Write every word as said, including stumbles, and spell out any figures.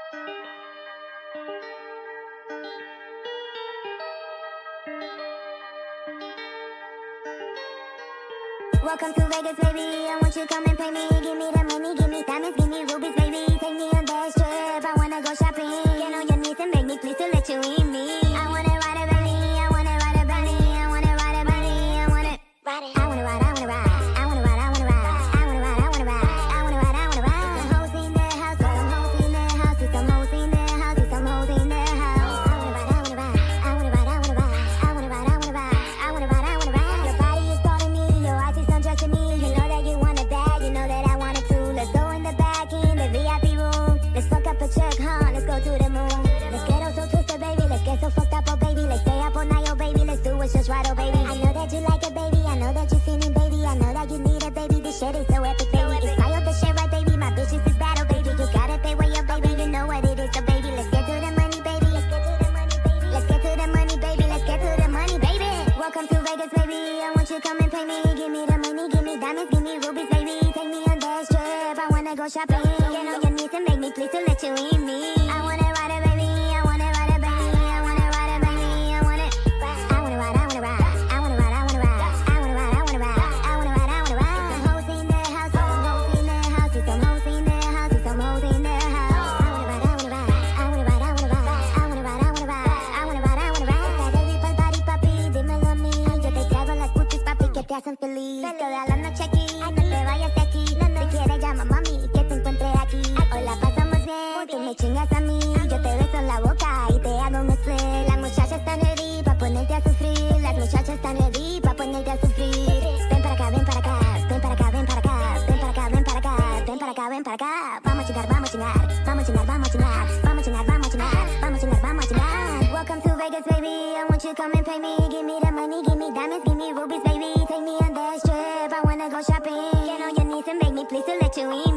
Welcome to Vegas, baby. I want you to come and pay me. Give me the money, give me diamonds, give me rubies, baby. Take me on that trip, I wanna go shopping. Get on your knees and beg me, please, to let you in me. I wanna ride it, baby. I wanna ride it, baby. I wanna ride it, baby. I wanna ride it. I wanna ride, I wanna ride. I wanna ride, I wanna ride. I wanna ride, I wanna ride. I wanna ride, I wanna ride. Some hoes in the house, some hoes in the house, some hoes in the house, some hoes in the house. I wanna ride, I wanna ride. I wanna ride, I wanna ride. I wanna ride, I wanna ride. I wanna ride, I wanna ride. Your body is calling me, your eyes is undressing me. You know that you want it bad, you know that I want it too. Let's go in the back, in the V I P room. Let's fuck up a check, huh? Let's go to the moon. Let's get all so twisted, baby. Let's get so fucked up, oh baby. Let's stay up all night, oh baby. Let's do what's just right, oh baby. I know that you like it, baby. I know that you're feeling, baby. I know that you need it, baby. This shit is so epic, baby. It's fire, the shit, right, baby. My bitches is battle, baby. You got it, they way up, baby. You know what it is, so baby. Let's get to the money, baby. Let's get to the money, baby. Let's get to the money, baby. Let's get to the money, baby. Welcome to Vegas, baby. I want you to come and pay me. Give me the money, give me diamonds, give me rubies, baby. Take me on that trip, I wanna go shopping. Get on your knees and beg me, please, to let you in me. I wanna ride it, baby. I wanna ride it, baby. I wanna ride it, baby. I wanna I wanna ride, I wanna ride. I wanna ride, I wanna ride. I wanna ride, I wanna ride. I wanna ride, I wanna ride. Some hoes in the house, some hoes in the house, some hoes in the house, some hoes in the house. I wanna ride, I wanna ride. I wanna ride, I wanna ride. I wanna ride, I wanna ride. I wanna ride, I wanna ride. Baby, pa'l party, papi, dímelo a mí. Yo te traigo las putis, papi, que te hacen feliz. Toda la noche aquí, no te vayas de aquí. Si quieres llama mami, que te encuentre aquí. Hoy la pasamos bien, tú me chingas a mí. Yo te beso en la boca y te hago un split. Las muchachas están ready pa' ponerte a sufrir. Las muchachas están ready pa' ponerte a sufrir. Ven para acá, ven para acá, ven para acá, ven para acá, ven para acá, ven para acá, ven para acá, ven para acá. Vamos a chingar, vamos a chingar, vamos a chingar, vamos a chingar, vamos a chingar, vamos a chingar, vamos a chingar, vamos a chingar. Welcome to Vegas, baby. I want you to come and pay me. Give me the money, give me diamonds, give me rubies, baby. Take me on that trip, I wanna go shopping. Get on your knees and beg me, please, to let you in.